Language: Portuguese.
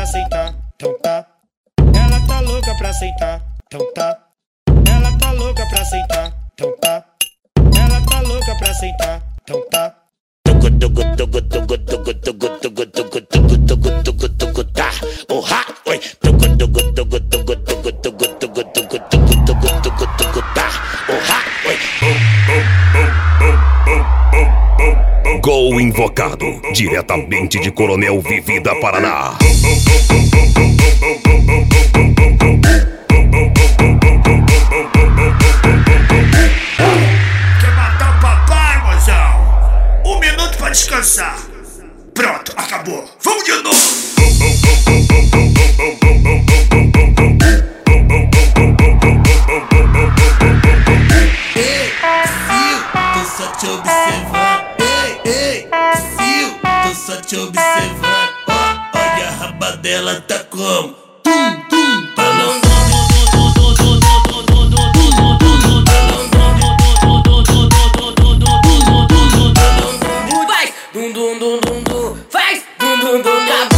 sentar, então tá. Ela tá louca pra sentar, então tá. Ela tá louca pra sentar, então tá. Ela tá louca pra sentar, então tá. Tá, oha, oi. Tá, oha, oi. Gol invocado, diretamente de Coronel Vivida, Paraná. Quer matar o papai, mozão? 1 minuto pra descansar. Pronto, acabou. Vamos de novo. Ei, fio, tô só te observando. Ei, fio, tô só te observando. Olha a raba dela, tá como? Tum, tum, balançando. Faz dum dum dum dum dum, faz dum dum dum dum.